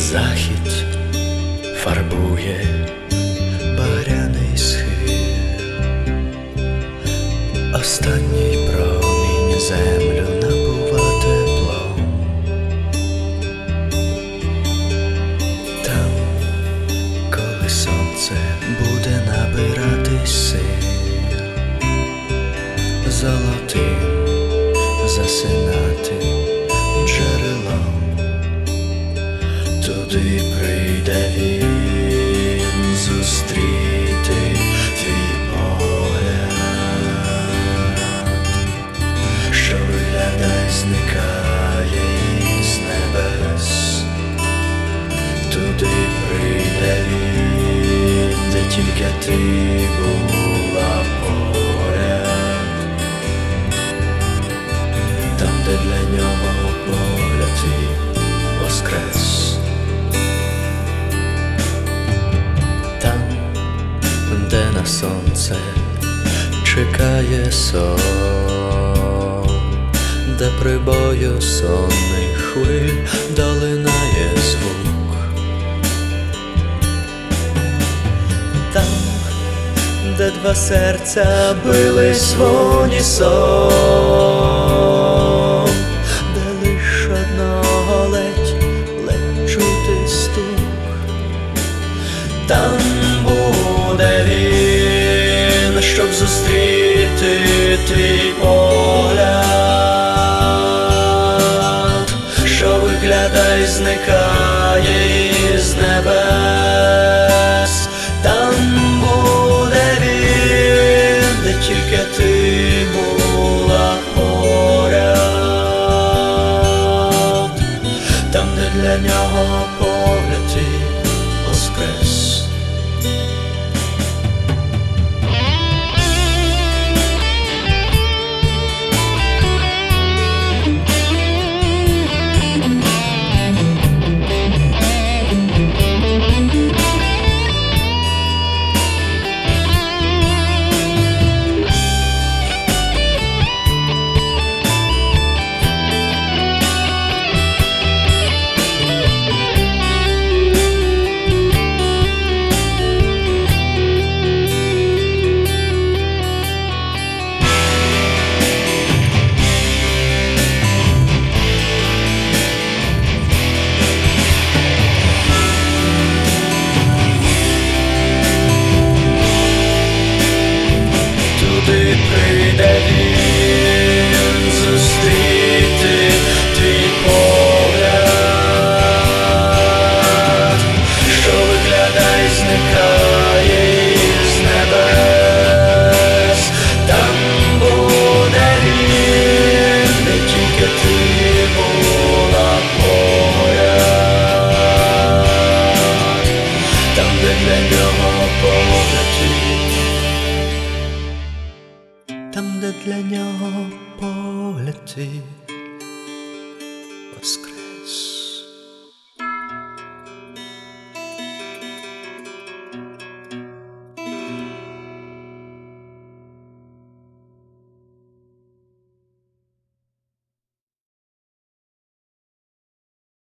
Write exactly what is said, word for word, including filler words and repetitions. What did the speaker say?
Захід фарбує багряний схил, останній промінь землю набува теплом. Там, коли сонце буде набирати сил, золотим засинати джерелом, туди прийде він зустріти твій погляд, що виглядає, зникає із небес. Туди прийде він, де тільки ти була поряд, там, де для нього погляд твій воскрес. Там, де на сонце чекає сон, де прибою сонних хвиль долинає звук. Там, де два серця бились в унісон, де лиш одного ледь, ледь чути стук. Там буде він, щоб зустріти твій погляд, що виглядає, зникає із небес. Там буде він, де тільки ти була поряд, там, де для нього погляд твій воскрес.